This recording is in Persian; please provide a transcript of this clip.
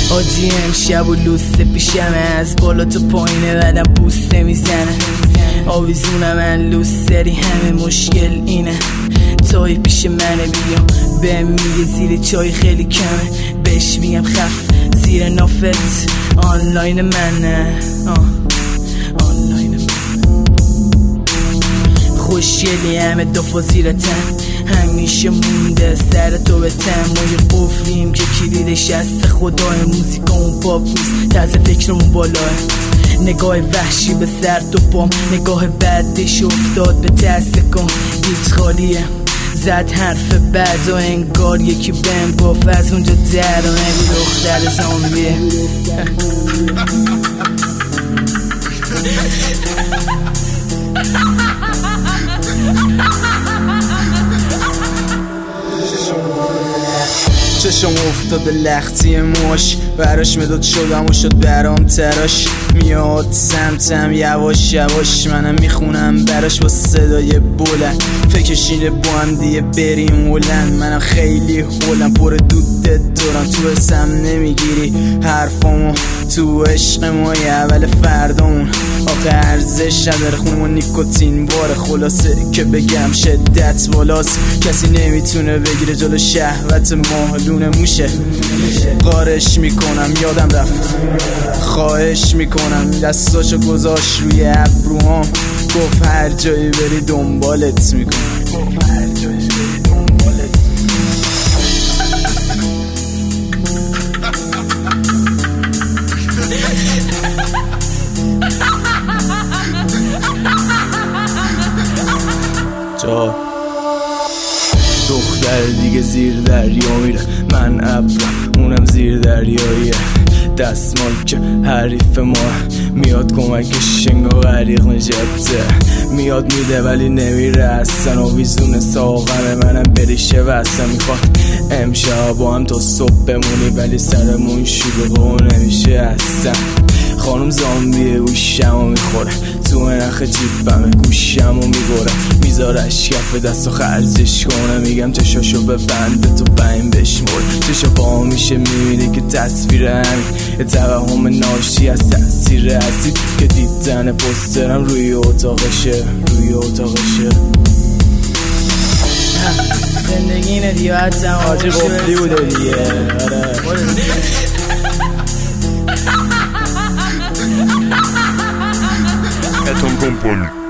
آجی امشب و لوسه پیشمه، از بالا تا پایینه بعدم بوسه میزنه. آویزونم من لوسری، همه مشکل اینه تای پیش منه. بیا به میگه زیر چای خیلی کمه، بهش میگم خف زیر نافت. آنلاین منه آنلاین من، خوشگلی همه دفا زیرتن، همیشه مونده سر تو به تن. ما یه قفلیم که کلیدش هست خدای، موزیکامون پاپ نیست، طرز فکرمون بالاه. نگاه وحشی به سر تو پام، نگاه بعدش افتاد به تستکام. دیت خالیه زد حرف بد و انگار یکی بهم گفت از اونجا در و نگو دختر زامبیه. چشم افتاد به لختی موش، براش مداد شدم و شد برام تراش. میاد سمتم یواش یواش، منم میخونم براش با صدای بلند. فکرش اینه با هم دیگه بریم هلند، منم خیلی هلم پر دودت دارم. تو حسم نمیگیری حرفامو، تو عشق ما اول فردامون. آخه ارزش نداره خونم و نیکوتین باره، خلاصه که بگم شدت بالاست. کسی نمیتونه بگیره جلو شهوت ماهلون موشه. قارش میکنم یادم رفت، خواهش میکنم. دستاشو گذاشت روی ابروهام، گفت هر جایی بری دنبالت میکنم. دختر دیگه زیر دریا میره، من ابرم اونم زیر دریاییه. دستمال که حریف ما میاد کمکش انگار غریق نجاته. میاد میده ولی نمیره اصلا، آویزون ساغمه منم بریشه وصلا. میخواد امشب با هم تا صبح بمونی ولی سرمون شلوغه و نمیشه اصلا. خانم زامبیه گوشمو میخوره، تو نخ جیبمه گوشمو میبره. میذارش کف دستو خرجش کنه، میگم چشاشو ببند به تو بین بشمور. چشا پا میشه میبینی که تصویر همین یه توهم ناشی از تأثیر اسید که دیدن پسترم روی اتاقشه. زندگی اینه دیگه، حدم آجی قفلی بوده دیگه. Atom Company.